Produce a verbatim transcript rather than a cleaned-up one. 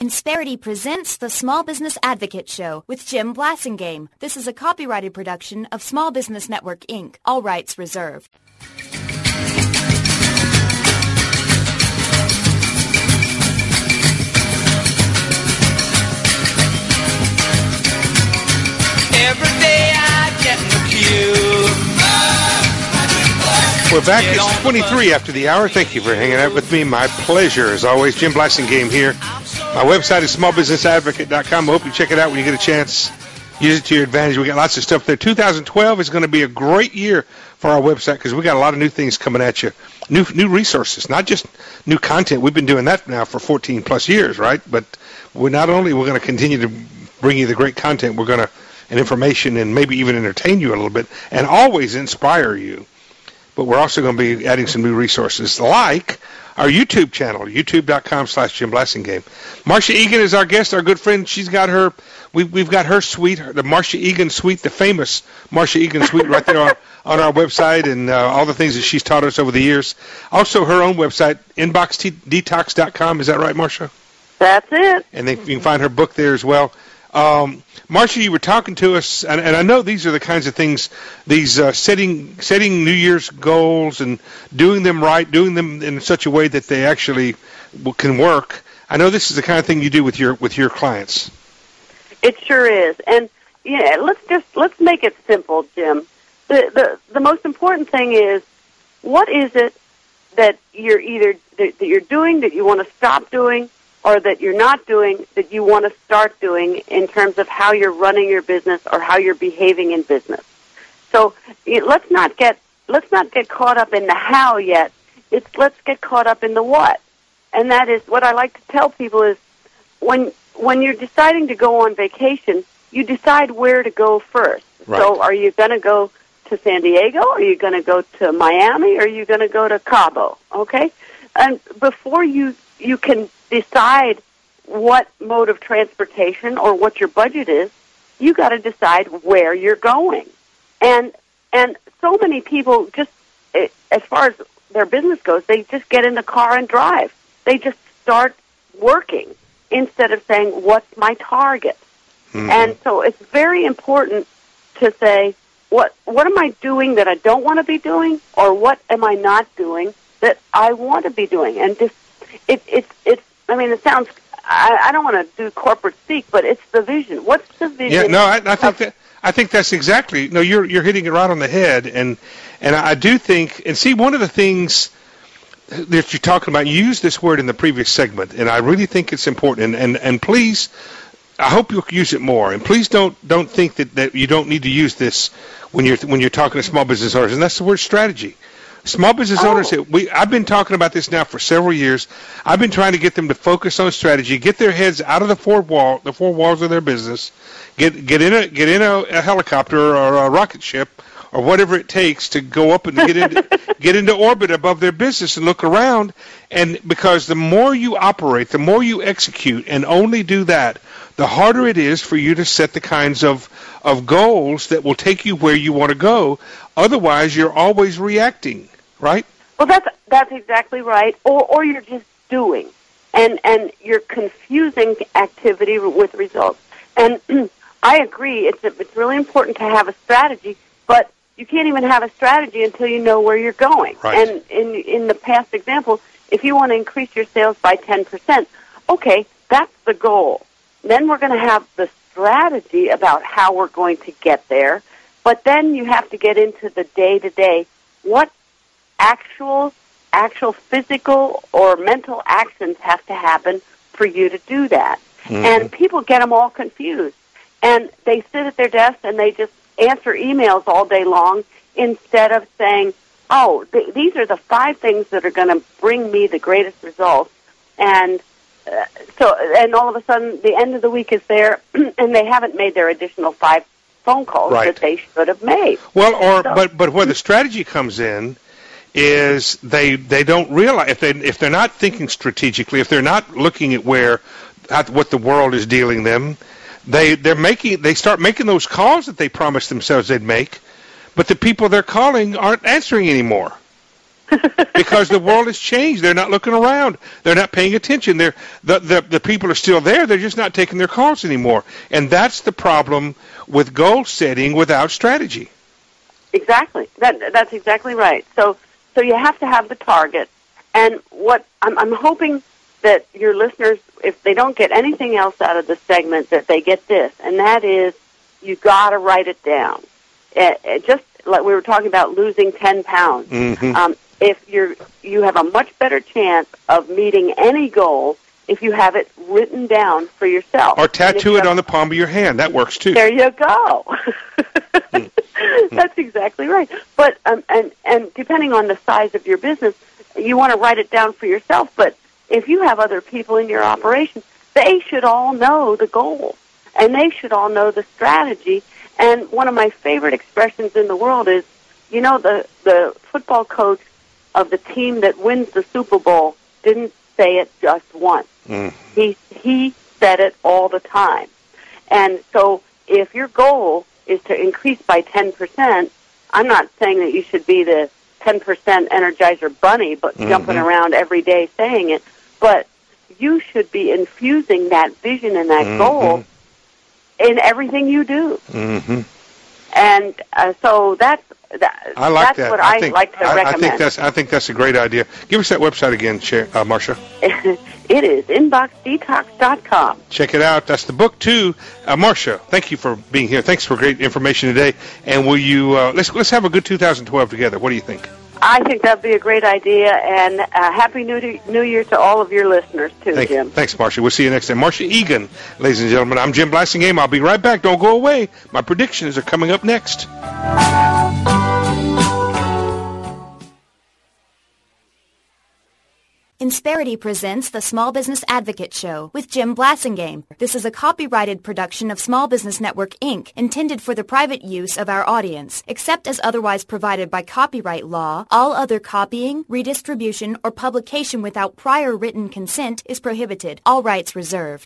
Insperity presents the Small Business Advocate Show with Jim Blasingame. This is a copyrighted production of Small Business Network, Incorporated. All rights reserved. Every day I get in the queue. We're back. It's twenty-three after the hour. Thank you for hanging out with me. My pleasure, as always. Jim Blasingame here. My website is small business advocate dot com. I hope you check it out when you get a chance. Use it to your advantage. We got lots of stuff there. two thousand twelve is going to be a great year for our website because we got a lot of new things coming at you. New new resources, not just new content. We've been doing that now for fourteen plus years, right? But we're not only we're going to continue to bring you the great content, we're going to and information and maybe even entertain you a little bit and always inspire you. But we're also going to be adding some new resources like our YouTube channel, youtube dot com slash Jim Blasingame. Marcia Egan is our guest, our good friend. She's got her, we, we've got her suite, the Marcia Egan suite, the famous Marcia Egan suite right there on, on our website and uh, all the things that she's taught us over the years. Also her own website, inbox detox dot com. Is that right, Marcia? That's it. And they, you can find her book there as well. Um, Marcia, you were talking to us, and, and I know these are the kinds of things, these uh, setting setting New Year's goals and doing them right, doing them in such a way that they actually can work. I know this is the kind of thing you do with your with your clients. It sure is, and yeah, let's just let's make it simple, Jim. The the the most important thing is, what is it that you're either that, that you're doing that you want to stop doing, or that you're not doing that you want to start doing in terms of how you're running your business or how you're behaving in business. So let's not get let's not get caught up in the how yet. It's let's get caught up in the what. And that is what I like to tell people is when when you're deciding to go on vacation, you decide where to go first. Right. So are you going to go to San Diego? Are you going to go to Miami? Or are you going to go to Cabo? Okay? And before you you can decide what mode of transportation or what your budget is, you got to decide where you're going. And and so many people just, as far as their business goes, they just get in the car and drive. They just start working instead of saying, what's my target? Mm-hmm. And so it's very important to say, what what am I doing that I don't want to be doing, or what am I not doing that I want to be doing? And just it, it's it's I mean, it sounds, I, I don't want to do corporate speak, but it's the vision. What's the vision? Yeah, no, I, I think that, I think that's exactly, no, you're you're hitting it right on the head. And, and I do think, and see, one of the things that you're talking about, you used this word in the previous segment, and I really think it's important. And, and, and please, I hope you'll use it more. And please don't don't think that, that you don't need to use this when you're when you're talking to small business owners, and that's the word strategy. Small business oh. owners, we, I've been talking about this now for several years. I've been trying to get them to focus on strategy, get their heads out of the four wall, the four walls of their business, get get in a get in a, a helicopter or a rocket ship or whatever it takes to go up and get into get into orbit above their business and look around. And because the more you operate, the more you execute, and only do that, the harder it is for you to set the kinds of of goals that will take you where you want to go. Otherwise, you're always reacting. Right? Well, that's that's exactly right. Or or you're just doing, and and you're confusing activity with results. And I agree. It's it's really important to have a strategy, but you can't even have a strategy until you know where you're going. Right. And in in the past example, if you want to increase your sales by ten percent, okay, that's the goal. Then we're going to have the strategy about how we're going to get there. But then you have to get into the day to day. What actual actual physical or mental actions have to happen for you to do that. Mm-hmm. And people get them all confused. And they sit at their desk and they just answer emails all day long instead of saying, oh, th- these are the five things that are going to bring me the greatest results. And uh, so, and all of a sudden the end of the week is there and they haven't made their additional five phone calls right. that they should have made. Well, or so, but but where the strategy comes in is they they don't realize if they if they're not thinking strategically, if they're not looking at where at what the world is dealing them, they they're making they start making those calls that they promised themselves they'd make, but the people they're calling aren't answering anymore. Because the world has changed. They're not looking around. They're not paying attention. They're, the, the, the people are still there. They're just not taking their calls anymore. And that's the problem with goal setting without strategy. Exactly. That, that's exactly right. So so you have to have the target. And what I'm, I'm hoping that your listeners, if they don't get anything else out of the segment, that they get this, and that is you got to write it down. It, it just like we were talking about losing ten pounds. Mm-hmm. Um, if you're, you have a much better chance of meeting any goal if you have it written down for yourself. Or tattoo it have, on the palm of your hand. That works too. There you go. That's exactly right. But um, and and depending on the size of your business, you want to write it down for yourself. But if you have other people in your operation, they should all know the goal, and they should all know the strategy. And one of my favorite expressions in the world is, you know, the the football coach of the team that wins the Super Bowl didn't say it just once. Mm. He he said it all the time. And so if your goal is to increase by ten percent, I'm not saying that you should be the ten percent Energizer bunny, but mm-hmm. jumping around every day saying it, but you should be infusing that vision and that mm-hmm. goal in everything you do. Mm-hmm. And uh, so that's that, I like that's that. what I I think, like to I, recommend. I think that's I think that's a great idea. Give us that website again, uh, Marcia. It is inbox detox dot com. Check it out. That's the book too. Uh, Marcia, thank you for being here. Thanks for great information today. And will you uh, let's let's have a good two thousand twelve together. What do you think? I think that'd be a great idea, and uh, happy New, to, New Year to all of your listeners too, Thank, Jim. Thanks, Marcia. We'll see you next time. Marcia Egan, ladies and gentlemen. I'm Jim Blasingame. I'll be right back. Don't go away. My predictions are coming up next. Insperity presents the Small Business Advocate Show with Jim Blasingame. This is a copyrighted production of Small Business Network, Incorporated, intended for the private use of our audience. Except as otherwise provided by copyright law, all other copying, redistribution, or publication without prior written consent is prohibited. All rights reserved.